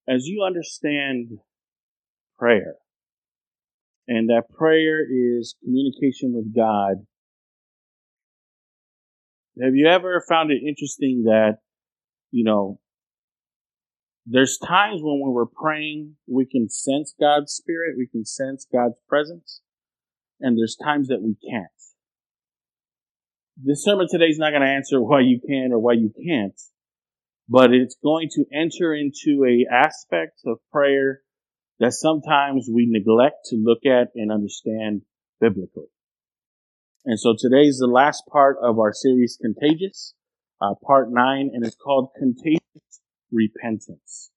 as you understand prayer, and that prayer is communication with God, have you ever found it interesting that, there's times when we're praying, we can sense God's spirit, we can sense God's presence, and there's times that we can't. This sermon today is not going to answer why you can or why you can't, but it's going to enter into a aspect of prayer that sometimes we neglect to look at and understand biblically. And so today is the last part of our series, Contagious, part 9, and it's called Contagious Repentance.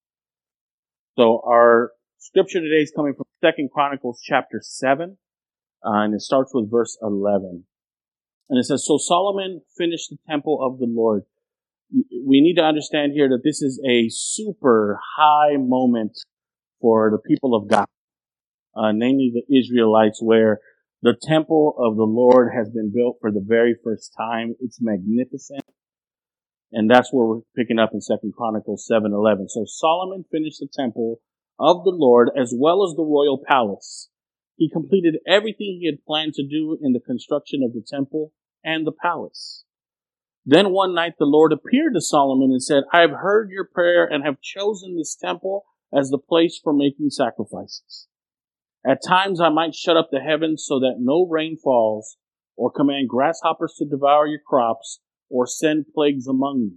So our scripture today is coming from 2 Chronicles chapter 7, and it starts with verse 11. And it says, "So Solomon finished the temple of the Lord." We need to understand here that this is a super high moment for the people of God, namely the Israelites, where the temple of the Lord has been built for the very first time. It's magnificent. And that's where we're picking up in 2 Chronicles 7:11. "So Solomon finished the temple of the Lord as well as the royal palace. He completed everything he had planned to do in the construction of the temple and the palace. Then one night the Lord appeared to Solomon and said, 'I have heard your prayer and have chosen this temple as the place for making sacrifices. At times I might shut up the heavens so that no rain falls, or command grasshoppers to devour your crops, or send plagues among you.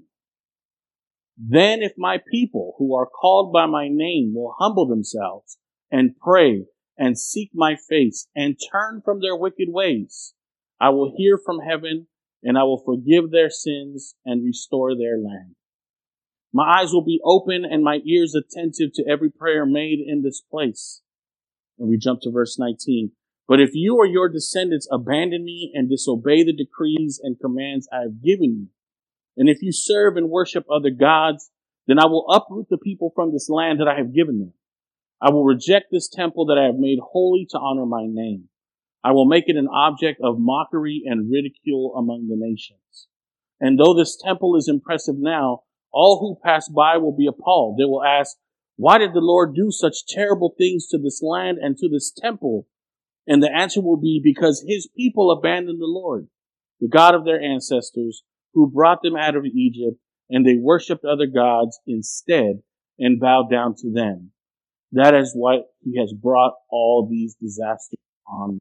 Then if my people who are called by my name will humble themselves and pray and seek my face and turn from their wicked ways, I will hear from heaven and I will forgive their sins and restore their land. My eyes will be open and my ears attentive to every prayer made in this place.'" And we jump to verse 19. "But if you or your descendants abandon me and disobey the decrees and commands I have given you, and if you serve and worship other gods, then I will uproot the people from this land that I have given them. I will reject this temple that I have made holy to honor my name. I will make it an object of mockery and ridicule among the nations. And though this temple is impressive now, all who pass by will be appalled. They will ask, 'Why did the Lord do such terrible things to this land and to this temple?' And the answer will be, because his people abandoned the Lord, the God of their ancestors, who brought them out of Egypt, and they worshipped other gods instead and bowed down to them. That is why he has brought all these disasters on."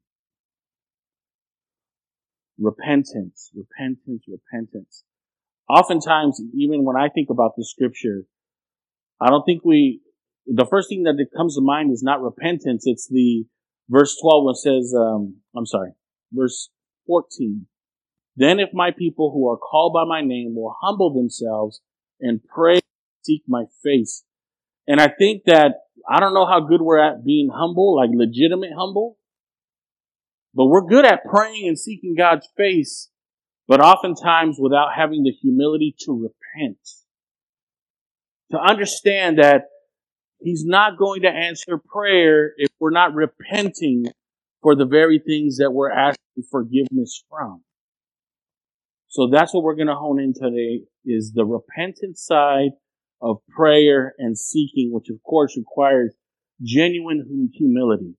Repentance, repentance, repentance. Oftentimes, even when I think about the scripture, I don't think the first thing that comes to mind is not repentance. It's the verse 12 when it says, verse 14. "Then if my people who are called by my name will humble themselves and pray, seek my face." And I think that, I don't know how good we're at being humble, like legitimate humble, but we're good at praying and seeking God's face, but oftentimes without having the humility to repent. To understand that he's not going to answer prayer if we're not repenting for the very things that we're asking forgiveness from. So that's what we're going to hone in today, is the repentant side of prayer and seeking, which of course requires genuine humility.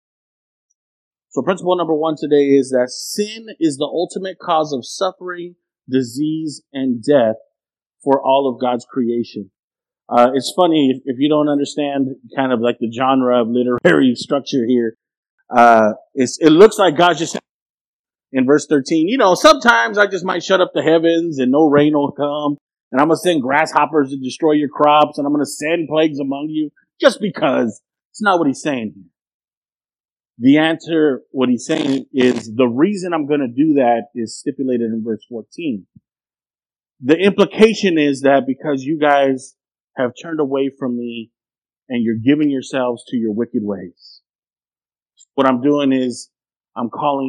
So principle number 1 today is that sin is the ultimate cause of suffering, disease, and death for all of God's creation. It's funny, if you don't understand kind of like the genre of literary structure here, it looks like God's just in verse 13, sometimes I just might shut up the heavens and no rain will come, and I'm going to send grasshoppers to destroy your crops, and I'm going to send plagues among you, just because. It's not what he's saying here. The answer, what he's saying is, the reason I'm going to do that is stipulated in verse 14. The implication is that because you guys have turned away from me and you're giving yourselves to your wicked ways, what I'm doing is I'm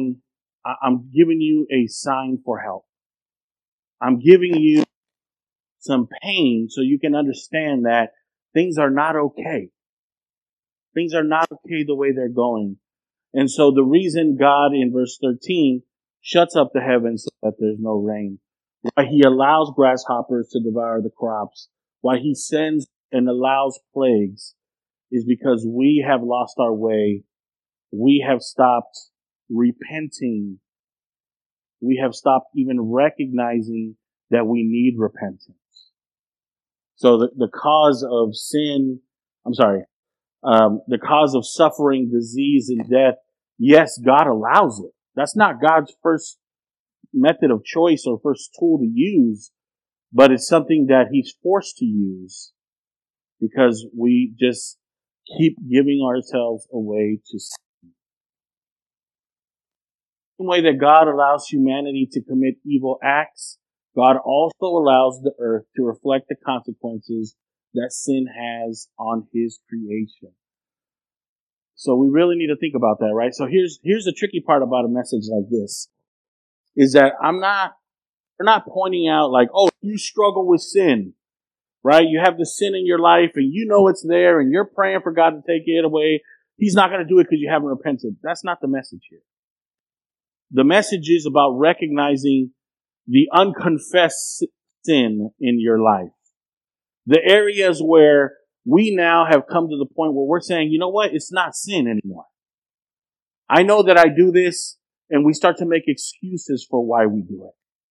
giving you a sign for help. I'm giving you some pain so you can understand that things are not okay. Things are not okay the way they're going. And so the reason God in verse 13 shuts up the heavens so that there's no rain, why he allows grasshoppers to devour the crops, why he sends and allows plagues is because we have lost our way. We have stopped repenting. We have stopped even recognizing that we need repentance. So the cause of sin, the cause of suffering, disease, and death, yes, God allows it. That's not God's first method of choice or first tool to use, but it's something that He's forced to use because we just keep giving ourselves away to sin. The way that God allows humanity to commit evil acts, God also allows the earth to reflect the consequences that sin has on His creation. So we really need to think about that, right? So here's the tricky part about a message like this, is that we're not pointing out like, oh, you struggle with sin, right? You have the sin in your life and you know it's there and you're praying for God to take it away. He's not going to do it because you haven't repented. That's not the message here. The message is about recognizing the unconfessed sin in your life. The areas where we now have come to the point where we're saying, you know what? It's not sin anymore. I know that I do this, and we start to make excuses for why we do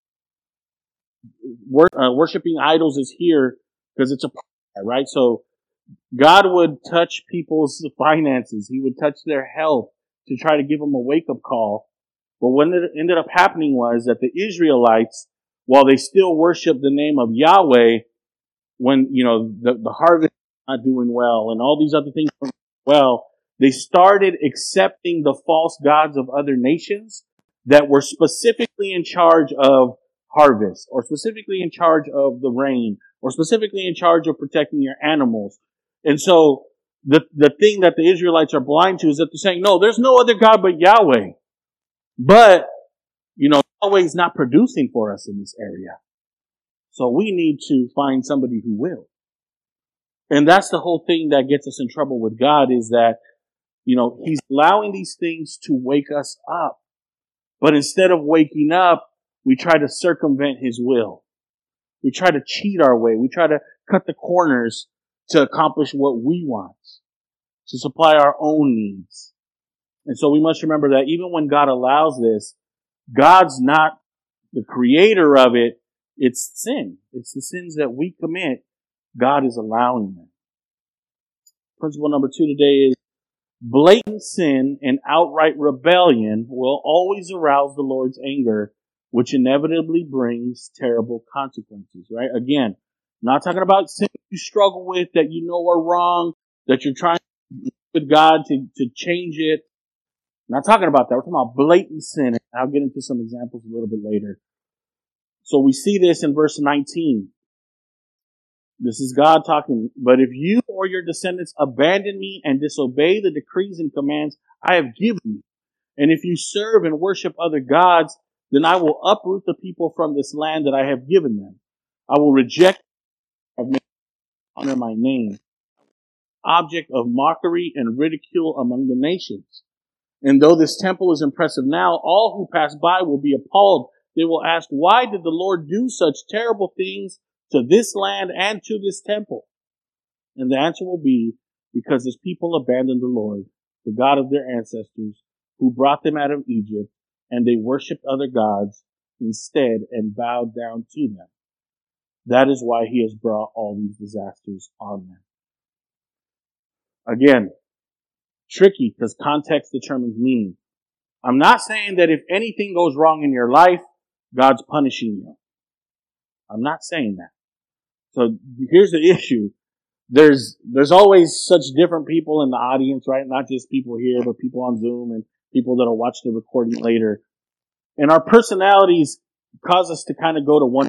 it. Worshipping idols is here because it's a part of that, right? So God would touch people's finances. He would touch their health to try to give them a wake-up call. But what ended up happening was that the Israelites, while they still worshiped the name of Yahweh, when, the harvest was not doing well and all these other things weren't doing well, they started accepting the false gods of other nations that were specifically in charge of harvest, or specifically in charge of the rain, or specifically in charge of protecting your animals. And so the thing that the Israelites are blind to is that they're saying, no, there's no other God but Yahweh. But, Yahweh's not producing for us in this area. So we need to find somebody who will. And that's the whole thing that gets us in trouble with God, is that, He's allowing these things to wake us up. But instead of waking up, we try to circumvent His will. We try to cheat our way. We try to cut the corners to accomplish what we want, to supply our own needs. And so we must remember that even when God allows this, God's not the creator of it. It's sin. It's the sins that we commit. God is allowing them. Principle number 2 today is blatant sin and outright rebellion will always arouse the Lord's anger, which inevitably brings terrible consequences, right? Again, not talking about sin you struggle with that you know are wrong, that you're trying with God to change it. I'm not talking about that. We're talking about blatant sin. I'll get into some examples a little bit later. So we see this in verse 19. This is God talking. But if you or your descendants abandon me and disobey the decrees and commands I have given you, and if you serve and worship other gods, then I will uproot the people from this land that I have given them. I will reject and honor my name, object of mockery and ridicule among the nations. And though this temple is impressive now, all who pass by will be appalled. They will ask, why did the Lord do such terrible things to this land and to this temple? And the answer will be, because His people abandoned the Lord, the God of their ancestors, who brought them out of Egypt, and they worshipped other gods instead and bowed down to them. That is why He has brought all these disasters on them. Again, tricky because context determines meaning. I'm not saying that if anything goes wrong in your life, God's punishing you. I'm not saying that. So here's the issue. There's always such different people in the audience, right? Not just people here, but people on Zoom and people that'll watch the recording later. And our personalities cause us to kind of go to one.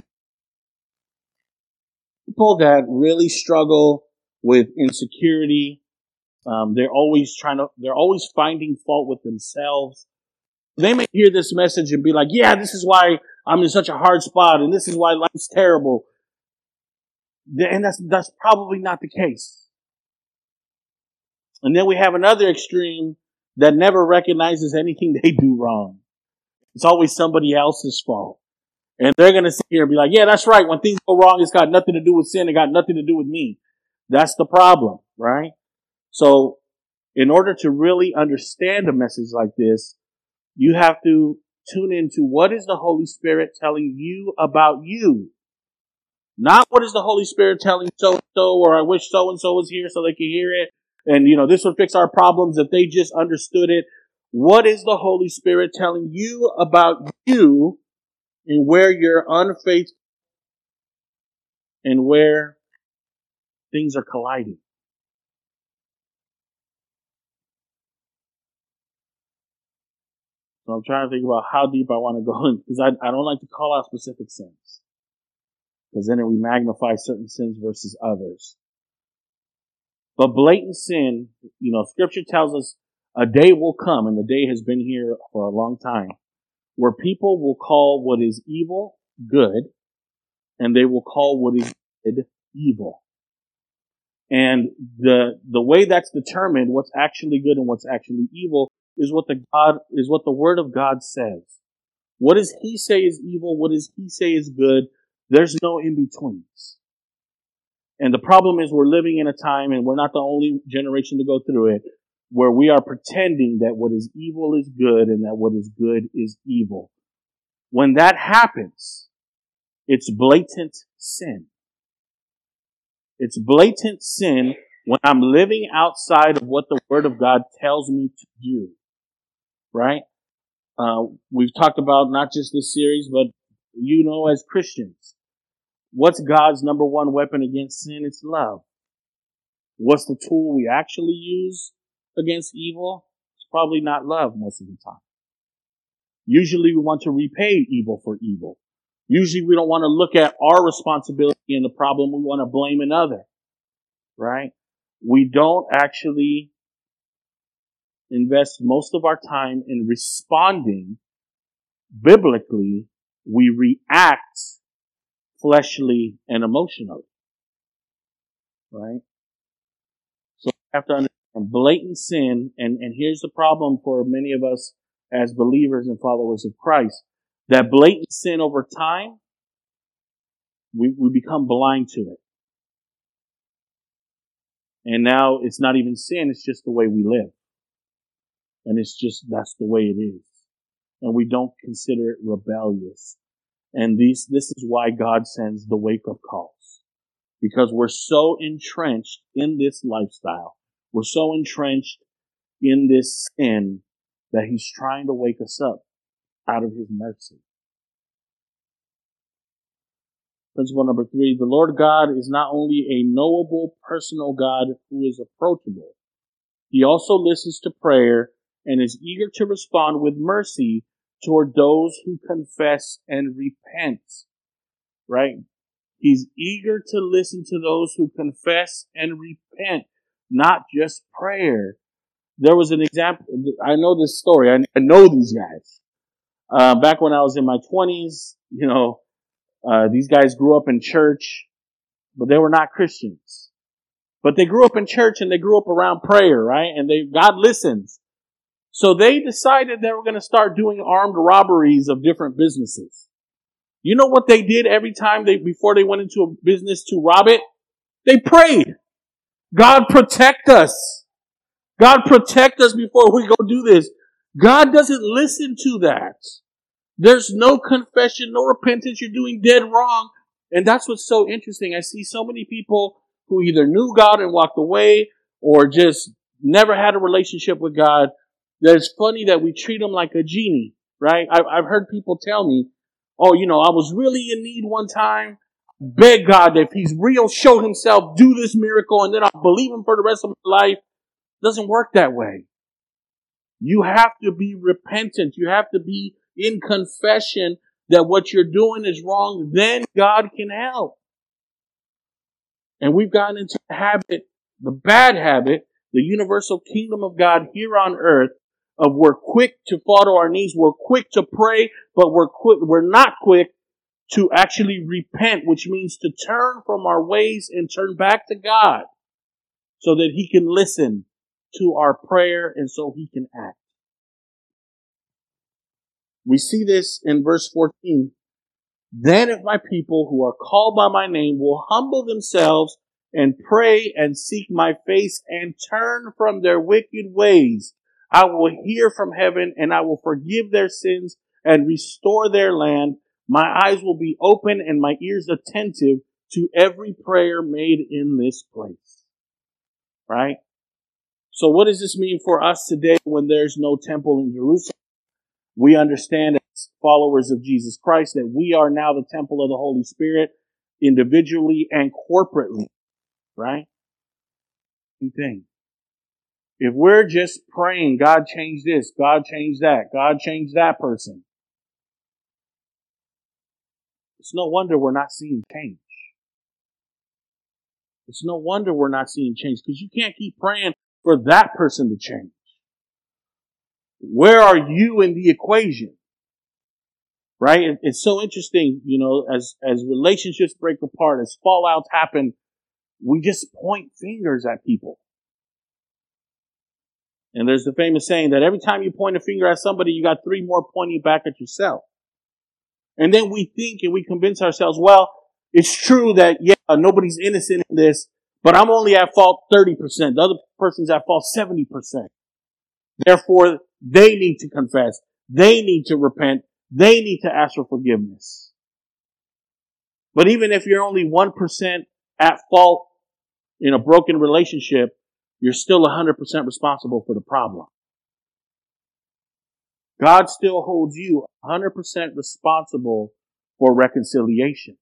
People that really struggle with insecurity, they're always finding fault with themselves. They may hear this message and be like, yeah, this is why I'm in such a hard spot and this is why life's terrible. And that's probably not the case. And then we have another extreme that never recognizes anything they do wrong. It's always somebody else's fault. And they're going to sit here and be like, yeah, that's right. When things go wrong, it's got nothing to do with sin. It got nothing to do with me. That's the problem, right? So in order to really understand a message like this, you have to tune into what is the Holy Spirit telling you about you. Not what is the Holy Spirit telling so-and-so, or I wish so-and-so was here so they could hear it. And, this would fix our problems if they just understood it. What is the Holy Spirit telling you about you and where you're unfaithful and where things are colliding? So I'm trying to think about how deep I want to go in, because I don't like to call out specific sins, because then we magnify certain sins versus others. But blatant sin, Scripture tells us a day will come, and the day has been here for a long time, where people will call what is evil good, and they will call what is good evil. And the way that's determined, what's actually good and what's actually evil, is what the Word of God says. What does He say is evil? What does He say is good? There's no in-betweens. And the problem is we're living in a time, and we're not the only generation to go through it, where we are pretending that what is evil is good and that what is good is evil. When that happens, it's blatant sin. It's blatant sin when I'm living outside of what the Word of God tells me to do. Right? We've talked about not just this series, but as Christians, what's God's number one weapon against sin? It's love. What's the tool we actually use against evil? It's probably not love most of the time. Usually we want to repay evil for evil. Usually we don't want to look at our responsibility in the problem. We want to blame another. Right? We don't actually invest most of our time in responding biblically. We react fleshly and emotionally. Right? So we have to understand blatant sin, and here's the problem for many of us as believers and followers of Christ. That blatant sin over time, we become blind to it. And now it's not even sin, it's just the way we live. And that's the way it is. And we don't consider it rebellious. And this is why God sends the wake-up calls. Because we're so entrenched in this lifestyle. We're so entrenched in this sin that He's trying to wake us up out of His mercy. Principle number 3, the Lord God is not only a knowable, personal God who is approachable, He also listens to prayer and is eager to respond with mercy toward those who confess and repent. Right? He's eager to listen to those who confess and repent, not just prayer. There was an example. I know this story. I know these guys. Back when I was in my 20s, these guys grew up in church, but they were not Christians. But they grew up in church and they grew up around prayer, right? And God listens. So they decided they were going to start doing armed robberies of different businesses. You know what they did every time before they went into a business to rob it? They prayed. God protect us. God protect us before we go do this. God doesn't listen to that. There's no confession, no repentance. You're doing dead wrong. And that's what's so interesting. I see so many people who either knew God and walked away or just never had a relationship with God. That it's funny that we treat them like a genie, right? I've heard people tell me, I was really in need one time. Beg God that if He's real, show Himself, do this miracle, and then I'll believe Him for the rest of my life. It doesn't work that way. You have to be repentant. You have to be in confession that what you're doing is wrong. Then God can help. And we've gotten into the bad habit, the universal kingdom of God here on earth, of we're quick to fall to our knees, we're quick to pray, but we're not quick to actually repent, which means to turn from our ways and turn back to God so that He can listen to our prayer and so He can act. We see this in verse 14. Then if my people who are called by my name will humble themselves and pray and seek my face and turn from their wicked ways, I will hear from heaven and I will forgive their sins and restore their land. My eyes will be open and my ears attentive to every prayer made in this place. Right? So what does this mean for us today when there's no temple in Jerusalem? We understand as followers of Jesus Christ that we are now the temple of the Holy Spirit individually and corporately. Right? Same thing. If we're just praying, God change this, God change that, God change that person, it's no wonder we're not seeing change. It's no wonder we're not seeing change because you can't keep praying for that person to change. Where are you in the equation? Right? It's so interesting, as relationships break apart, as fallouts happen, we just point fingers at people. And there's the famous saying that every time you point a finger at somebody, you got 3 more pointing back at yourself. And then we think and we convince ourselves, well, it's true that, nobody's innocent in this, but I'm only at fault 30%. The other person's at fault 70%. Therefore, they need to confess. They need to repent. They need to ask for forgiveness. But even if you're only 1% at fault in a broken relationship, you're still 100% responsible for the problem. God still holds you 100% responsible for reconciliation.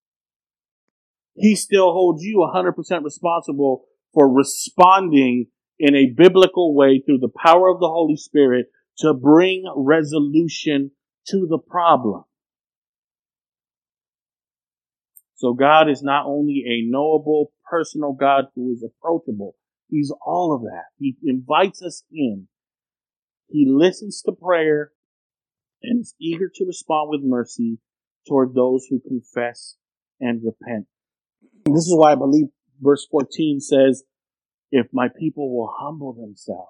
He still holds you 100% responsible for responding in a biblical way through the power of the Holy Spirit to bring resolution to the problem. So God is not only a knowable, personal God who is approachable. He's all of that. He invites us in. He listens to prayer and is eager to respond with mercy toward those who confess and repent. This is why I believe verse 14 says, if my people will humble themselves.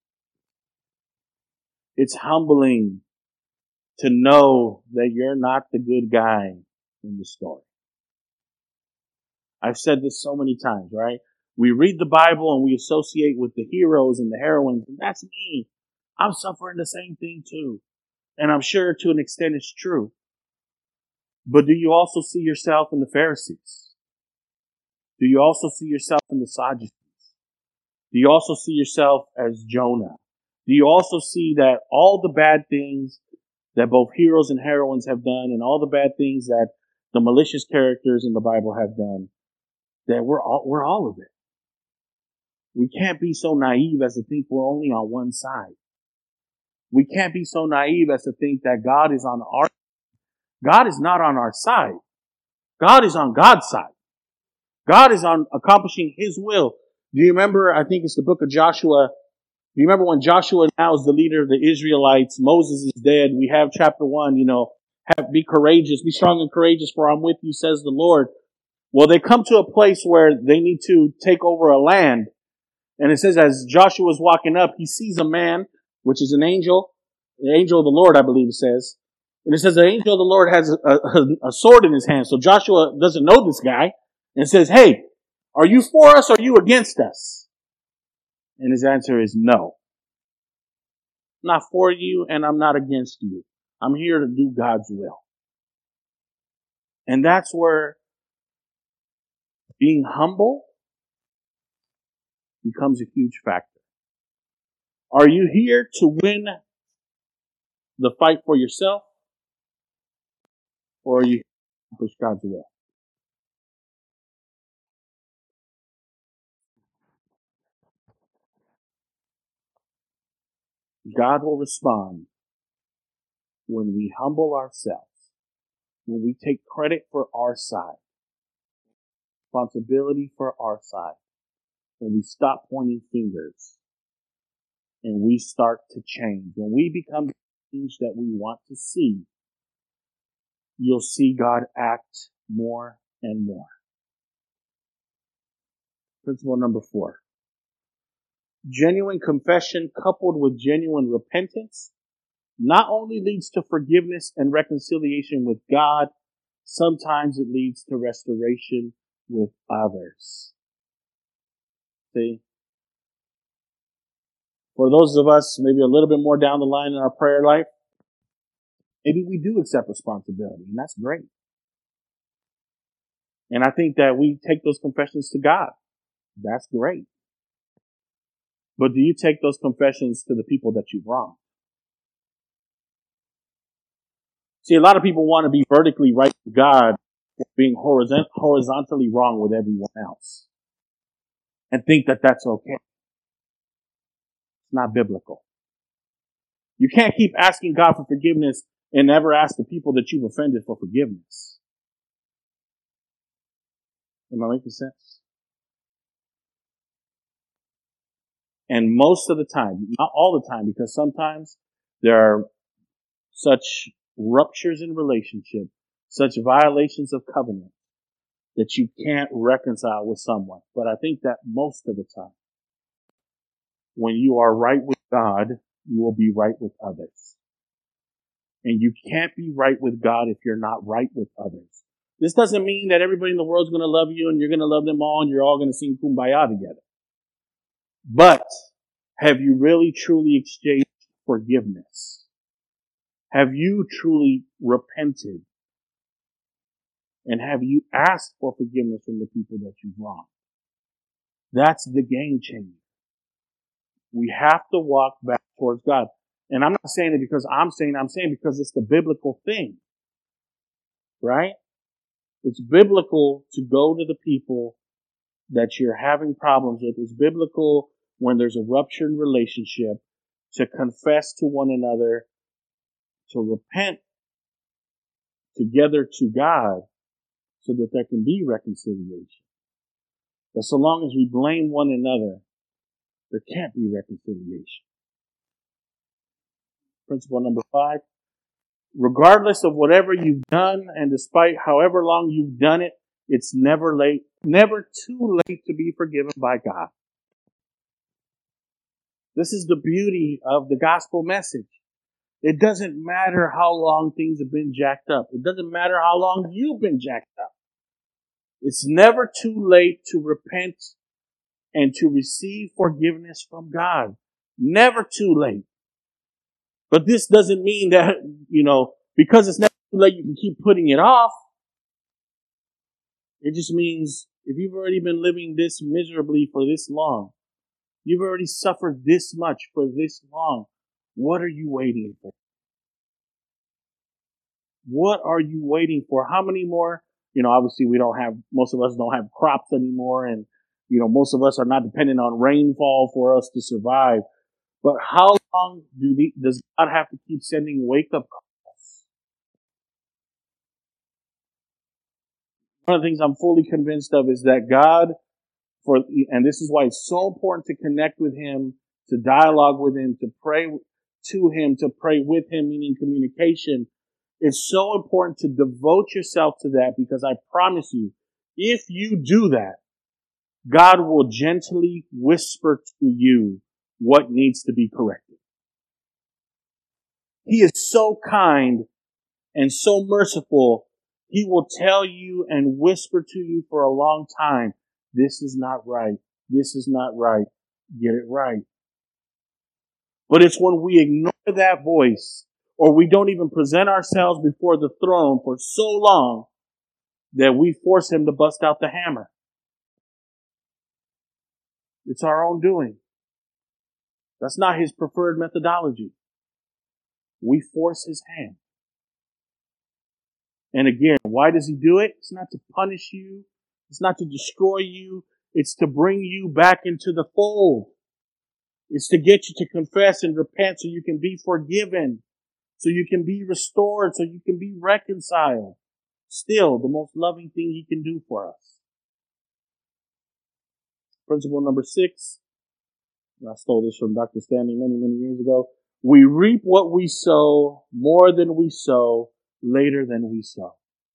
It's humbling to know that you're not the good guy in the story. I've said this so many times, right? We read the Bible and we associate with the heroes and the heroines, and that's me. I'm suffering the same thing too. And I'm sure to an extent it's true. But do you also see yourself in the Pharisees? Do you also see yourself in the Sadducees? Do you also see yourself as Jonah? Do you also see that all the bad things that both heroes and heroines have done and all the bad things that the malicious characters in the Bible have done, that we're all of it? We can't be so naive as to think we're only on one side. We can't be so naive as to think that God is on our God is not on our side. God is on God's side. God is on accomplishing His will. Do you remember, I think it's the book of Joshua. Do you remember when Joshua now is the leader of the Israelites? Moses is dead. We have chapter 1, be courageous, be strong and courageous, for I'm with you, says the Lord. Well, they come to a place where they need to take over a land. And it says as Joshua is walking up, he sees a man, which is an angel, the angel of the Lord, I believe it says. And it says the angel of the Lord has a sword in his hand. So Joshua doesn't know this guy and says, hey, are you for us or are you against us? And his answer is no. I'm not for you and I'm not against you. I'm here to do God's will. And that's where being humble becomes a huge factor. Are you here to win the fight for yourself? Or are you here to accomplish God's will? God will respond when we humble ourselves, when we take credit for our side, responsibility for our side, when we stop pointing fingers, and we start to change. When we become the change that we want to see, you'll see God act more and more. Principle number 4. Genuine confession coupled with genuine repentance not only leads to forgiveness and reconciliation with God, sometimes it leads to restoration with others. See? For those of us maybe a little bit more down the line in our prayer life, maybe we do accept responsibility, and that's great. And I think that we take those confessions to God. That's great. But do you take those confessions to the people that you've wronged? See, a lot of people want to be vertically right with God, being horizontally wrong with everyone else, and think that that's okay. It's not biblical. You can't keep asking God for forgiveness and never ask the people that you've offended for forgiveness. Am I making sense? And most of the time, not all the time, because sometimes there are such ruptures in relationship, such violations of covenant, that you can't reconcile with someone. But I think that most of the time, when you are right with God, you will be right with others. And you can't be right with God if you're not right with others. This doesn't mean that everybody in the world is going to love you and you're going to love them all and you're all going to sing Kumbaya together. But have you really truly exchanged forgiveness? Have you truly repented? And have you asked for forgiveness from the people that you've wronged? That's the game changer. We have to walk back towards God. And I'm not saying it because I'm saying because it's the biblical thing. Right? It's biblical to go to the people that you're having problems with. It's biblical when there's a ruptured relationship to confess to one another, to repent together to God so that there can be reconciliation. But so long as we blame one another, there can't be reconciliation. Principle number 5. Regardless of whatever you've done and despite however long you've done it, it's never too late to be forgiven by God. This is the beauty of the gospel message. It doesn't matter how long things have been jacked up. It doesn't matter how long you've been jacked up. It's never too late to repent and to receive forgiveness from God. Never too late. But this doesn't mean that, because it's never too late, you can keep putting it off. It just means if you've already been living this miserably for this long, you've already suffered this much for this long, what are you waiting for? What are you waiting for? How many more? Obviously most of us don't have crops anymore, and, most of us are not dependent on rainfall for us to survive. But how long does God have to keep sending wake-up calls? One of the things I'm fully convinced of is that God, and this is why it's so important to connect with Him, to dialogue with Him, to pray to Him, to pray with Him, meaning communication. It's so important to devote yourself to that, because I promise you, if you do that, God will gently whisper to you what needs to be corrected. He is so kind and so merciful. He will tell you and whisper to you for a long time, this is not right. This is not right. Get it right. But it's when we ignore that voice, or we don't even present ourselves before the throne for so long, that we force Him to bust out the hammer. It's our own doing. That's not His preferred methodology. We force His hand. And again, why does He do it? It's not to punish you. It's not to destroy you. It's to bring you back into the fold. It's to get you to confess and repent so you can be forgiven, so you can be restored, so you can be reconciled. Still, the most loving thing He can do for us. Principle number 6. I stole this from Dr. Stanley many, many years ago. We reap what we sow, more than we sow, later than we sow.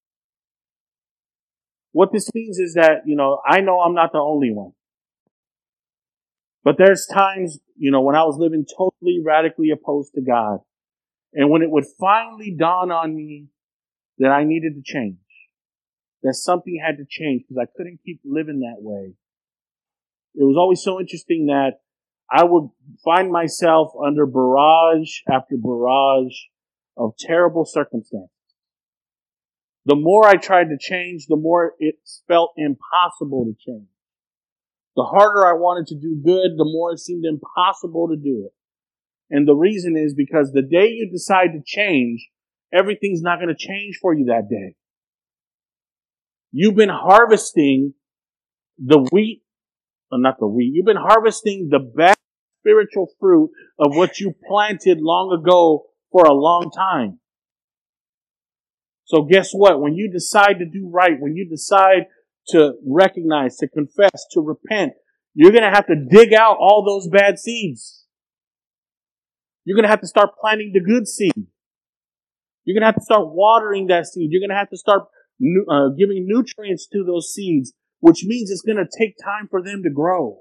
What this means is that, I know I'm not the only one. But there's times, when I was living totally radically opposed to God, and when it would finally dawn on me that I needed to change, that something had to change because I couldn't keep living that way, it was always so interesting that I would find myself under barrage after barrage of terrible circumstances. The more I tried to change, the more it felt impossible to change. The harder I wanted to do good, the more it seemed impossible to do it. And the reason is because the day you decide to change, everything's not going to change for you that day. You've been harvesting the wheat, not the wheat, you've been harvesting the bad spiritual fruit of what you planted long ago for a long time. So guess what? When you decide to do right, when you decide to recognize, to confess, to repent, you're going to have to dig out all those bad seeds. You're going to have to start planting the good seed. You're going to have to start watering that seed. You're going to have to start giving nutrients to those seeds, which means it's going to take time for them to grow.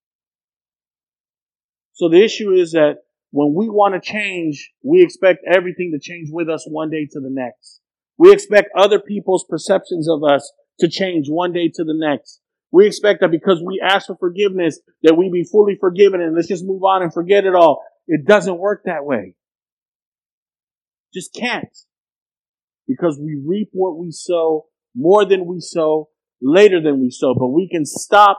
So the issue is that when we want to change, we expect everything to change with us one day to the next. We expect other people's perceptions of us to change one day to the next. We expect that because we ask for forgiveness, that we be fully forgiven and let's just move on and forget it all. It doesn't work that way. Just can't. Because we reap what we sow, more than we sow, later than we sow. But we can stop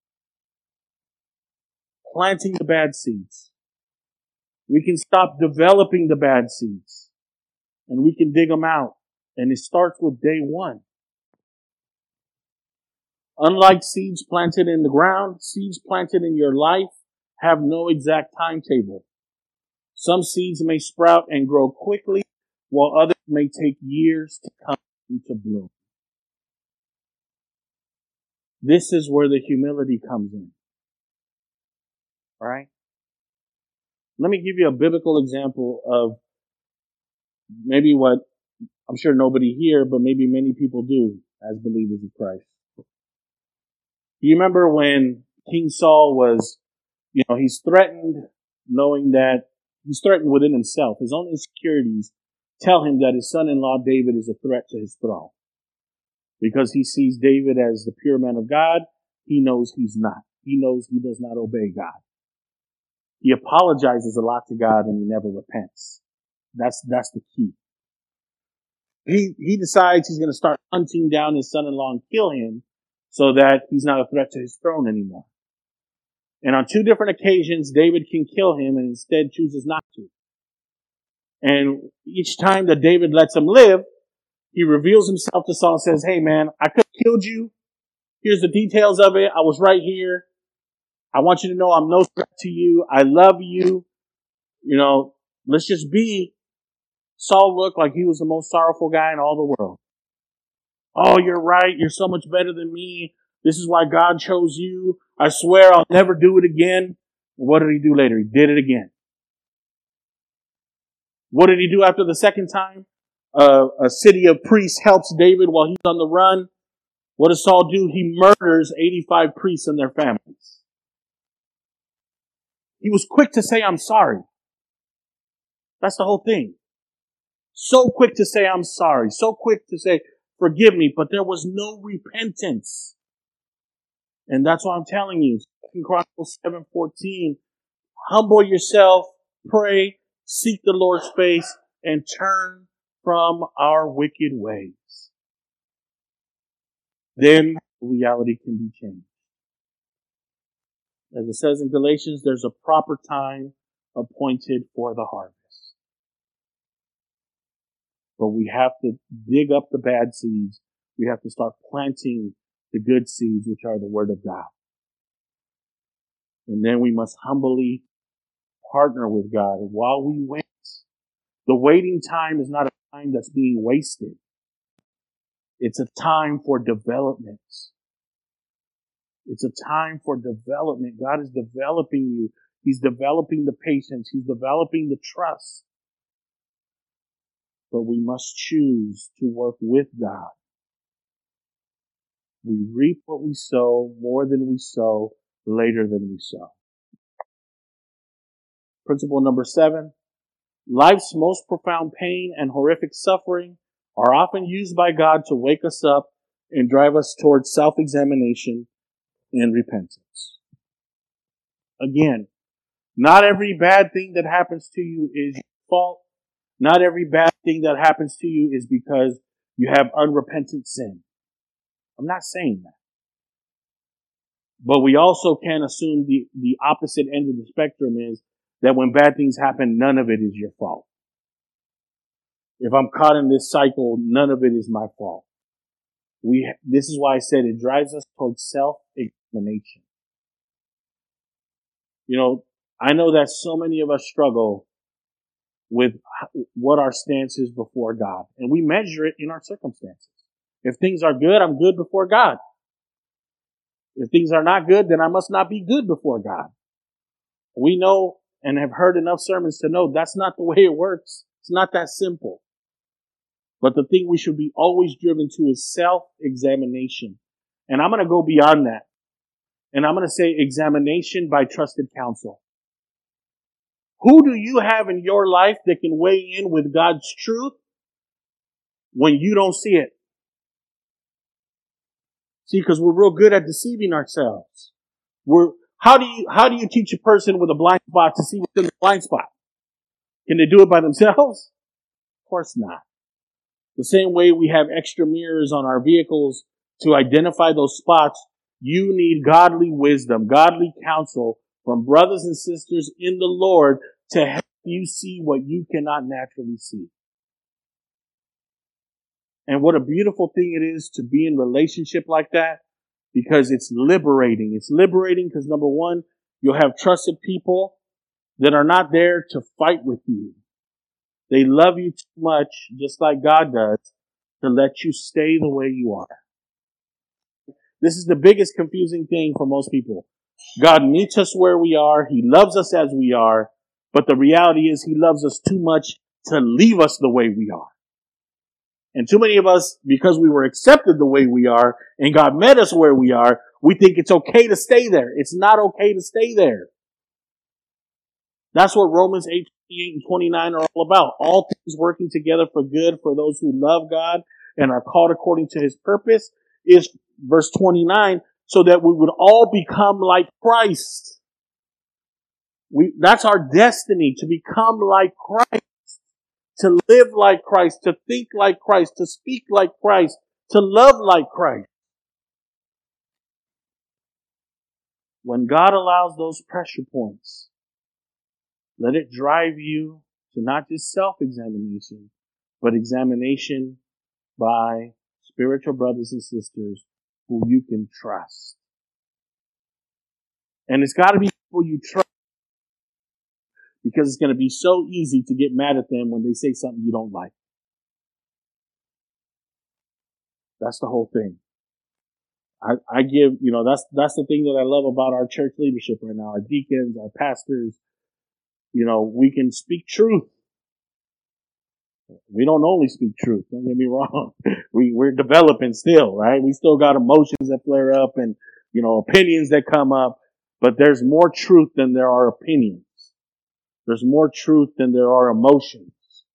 planting the bad seeds. We can stop developing the bad seeds. And we can dig them out. And it starts with day one. Unlike seeds planted in the ground, seeds planted in your life have no exact timetable. Some seeds may sprout and grow quickly, while others may take years to come into bloom. This is where the humility comes in. All right? Let me give you a biblical example of maybe what I'm sure nobody here, but maybe many people do as believers of Christ. You remember when King Saul was, he's threatened, knowing that he's threatened within himself. His own insecurities tell him that his son-in-law David is a threat to his throne. Because he sees David as the pure man of God, he knows he's not. He knows he does not obey God. He apologizes a lot to God and he never repents. That's the key. He decides he's going to start hunting down his son-in-law and kill him so that he's not a threat to his throne anymore. And on 2 different occasions, David can kill him and instead chooses not to. And each time that David lets him live, he reveals himself to Saul and says, hey man, I could have killed you. Here's the details of it. I was right here. I want you to know I'm no threat to you. I love you. Let's just be. Saul looked like he was the most sorrowful guy in all the world. Oh, you're right. You're so much better than me. This is why God chose you. I swear I'll never do it again. What did he do later? He did it again. What did he do after the second time? A city of priests helps David while he's on the run. What does Saul do? He murders 85 priests and their families. He was quick to say, I'm sorry. That's the whole thing. So quick to say, I'm sorry. So quick to say, forgive me. But there was no repentance. And that's why I'm telling you. 2 Chronicles 7:14. Humble yourself, pray, seek the Lord's face, and turn from our wicked ways. Then reality can be changed. As it says in Galatians, there's a proper time appointed for the harvest. But we have to dig up the bad seeds. We have to start planting the good seeds, which are the Word of God. And then we must humbly partner with God while we wait. The waiting time is not a time that's being wasted. It's a time for development. It's a time for development. God is developing you. He's developing the patience. He's developing the trust. But we must choose to work with God. We reap what we sow, more than we sow, later than we sow. Principle number 7. Life's most profound pain and horrific suffering are often used by God to wake us up and drive us towards self-examination and repentance. Again, not every bad thing that happens to you is your fault. Not every bad thing that happens to you is because you have unrepentant sin. I'm not saying that. But we also can assume the opposite end of the spectrum is that when bad things happen, none of it is your fault. If I'm caught in this cycle, none of it is my fault. This is why I said it drives us towards self-examination. You know, I know that so many of us struggle with what our stance is before God, and we measure it in our circumstances. If things are good, I'm good before God. If things are not good, then I must not be good before God. We know and have heard enough sermons to know that's not the way it works. It's not that simple. But the thing we should be always driven to is self-examination. And I'm going to go beyond that. And I'm going to say examination by trusted counsel. Who do you have in your life that can weigh in with God's truth when you don't see it? See, because we're real good at deceiving ourselves. How do you teach a person with a blind spot to see what's in the blind spot? Can they do it by themselves? Of course not. The same way we have extra mirrors on our vehicles to identify those spots, you need godly wisdom, godly counsel from brothers and sisters in the Lord to help you see what you cannot naturally see. And what a beautiful thing it is to be in relationship like that, because it's liberating. It's liberating because, number one, you'll have trusted people that are not there to fight with you. They love you too much, just like God does, to let you stay the way you are. This is the biggest confusing thing for most people. God meets us where we are. He loves us as we are. But the reality is He loves us too much to leave us the way we are. And too many of us, because we were accepted the way we are and God met us where we are, we think it's okay to stay there. It's not okay to stay there. That's what Romans 8:28 and 29 are all about. All things working together for good for those who love God and are called according to His purpose is verse 29, so that we would all become like Christ. That's our destiny, to become like Christ, to live like Christ, to think like Christ, to speak like Christ, to love like Christ. When God allows those pressure points, let it drive you to not just self-examination, but examination by spiritual brothers and sisters who you can trust. And it's got to be people you trust, because it's going to be so easy to get mad at them when they say something you don't like. That's the whole thing. I give, that's the thing that I love about our church leadership right now, our deacons, our pastors. We can speak truth. We don't only speak truth. Don't get me wrong. We're developing still, right? We still got emotions that flare up and, opinions that come up, but there's more truth than there are opinions. There's more truth than there are emotions.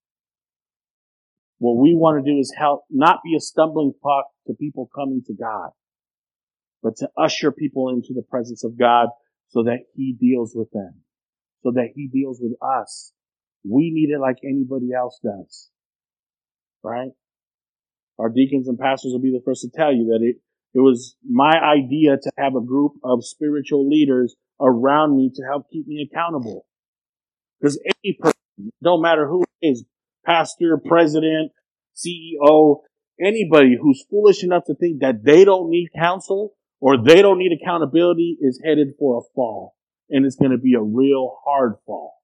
What we want to do is help not be a stumbling block to people coming to God, but to usher people into the presence of God so that He deals with them, so that He deals with us. We need it like anybody else does, right? Our deacons and pastors will be the first to tell you that it was my idea to have a group of spiritual leaders around me to help keep me accountable. Because any person, don't matter who it is, pastor, president, CEO, anybody who's foolish enough to think that they don't need counsel or they don't need accountability is headed for a fall. And it's going to be a real hard fall.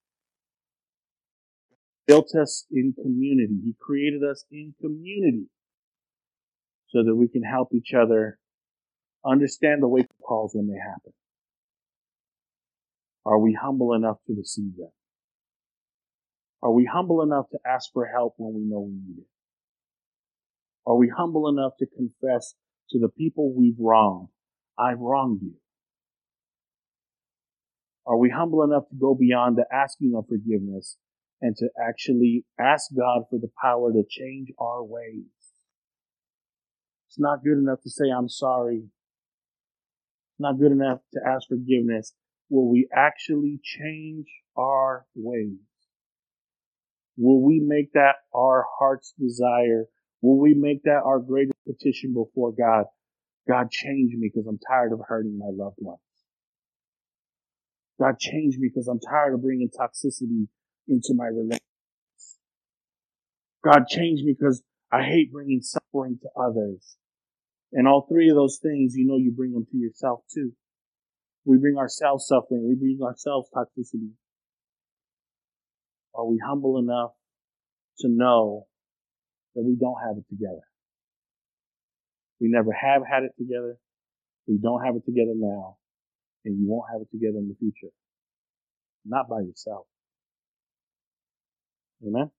He built us in community. He created us in community so that we can help each other understand the wake-up calls when they happen. Are we humble enough to receive them? Are we humble enough to ask for help when we know we need it? Are we humble enough to confess to the people we've wronged, I've wronged you? Are we humble enough to go beyond the asking of forgiveness and to actually ask God for the power to change our ways? It's not good enough to say, I'm sorry. It's not good enough to ask forgiveness. Will we actually change our ways? Will we make that our heart's desire? Will we make that our greatest petition before God? God, change me because I'm tired of hurting my loved ones. God, change me because I'm tired of bringing toxicity into my relationship. God, change me because I hate bringing suffering to others. And all three of those things, you bring them to yourself too. We bring ourselves suffering. We bring ourselves toxicity. Are we humble enough to know that we don't have it together? We never have had it together. We don't have it together now. And you won't have it together in the future. Not by yourself. Amen?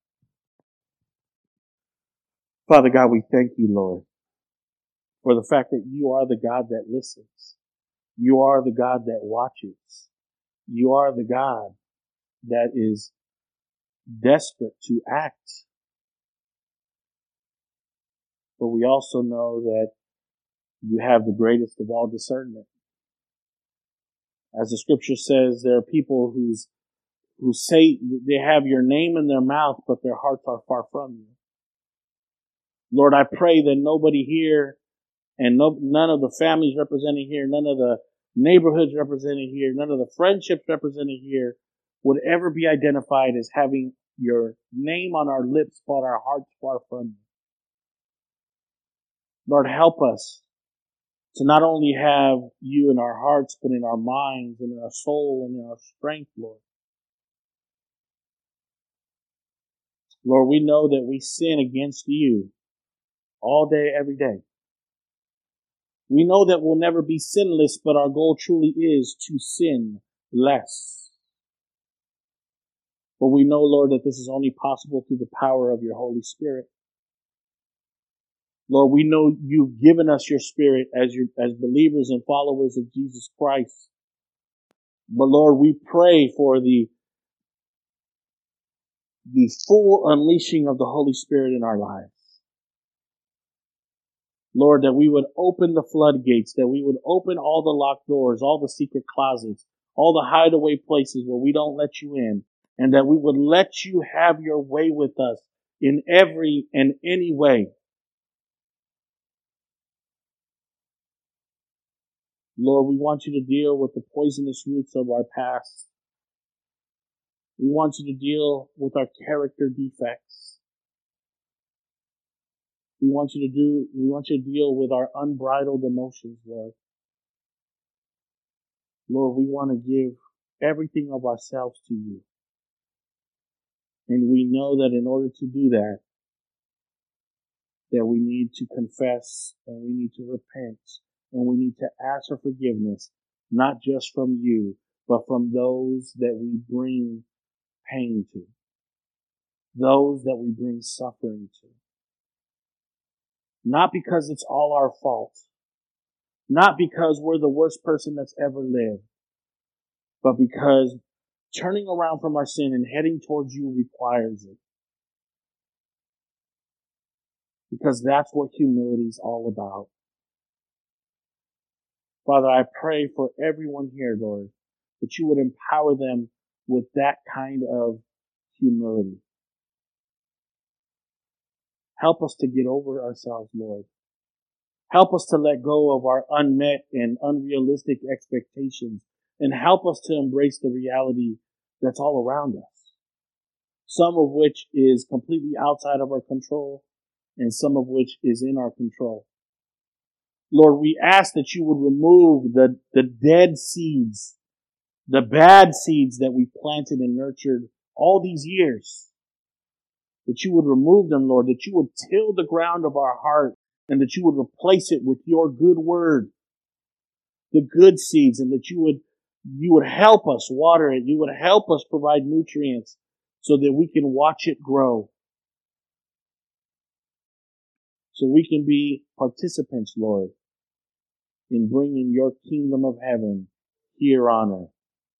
Father God, we thank you, Lord, for the fact that you are the God that listens. You are the God that watches. You are the God that is desperate to act. But we also know that you have the greatest of all discernment. As the scripture says, there are people who say they have your name in their mouth, but their hearts are far from you. Lord, I pray that nobody here and none of the families represented here, none of the neighborhoods represented here, none of the friendships represented here would ever be identified as having your name on our lips, but our hearts far from you. Lord, help us to not only have you in our hearts, but in our minds and in our soul and in our strength, Lord. Lord, we know that we sin against you all day, every day. We know that we'll never be sinless, but our goal truly is to sin less. But we know, Lord, that this is only possible through the power of your Holy Spirit. Lord, we know you've given us your Spirit as believers and followers of Jesus Christ. But Lord, we pray for the full unleashing of the Holy Spirit in our lives. Lord, that we would open the floodgates, that we would open all the locked doors, all the secret closets, all the hideaway places where we don't let you in, and that we would let you have your way with us in every and any way. Lord, we want you to deal with the poisonous roots of our past. We want you to deal with our character defects. We want you to deal with our unbridled emotions, Lord. Lord, we want to give everything of ourselves to you. And we know that in order to do that we need to confess and we need to repent and we need to ask for forgiveness, not just from you, but from those that we bring pain to, those that we bring suffering to. Not because it's all our fault, not because we're the worst person that's ever lived, but because turning around from our sin and heading towards you requires it. Because that's what humility is all about. Father, I pray for everyone here, Lord, that you would empower them with that kind of humility. Help us to get over ourselves, Lord. Help us to let go of our unmet and unrealistic expectations and help us to embrace the reality that's all around us. Some of which is completely outside of our control and some of which is in our control. Lord, we ask that you would remove the dead seeds, the bad seeds that we planted and nurtured all these years. That you would remove them, Lord, that you would till the ground of our heart and that you would replace it with your good word, the good seeds, and that you would help us water it. You would help us provide nutrients so that we can watch it grow. So we can be participants, Lord, in bringing your kingdom of heaven here on earth.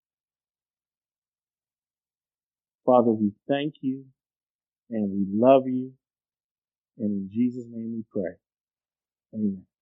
Father, we thank you and we love you. And in Jesus' name we pray. Amen.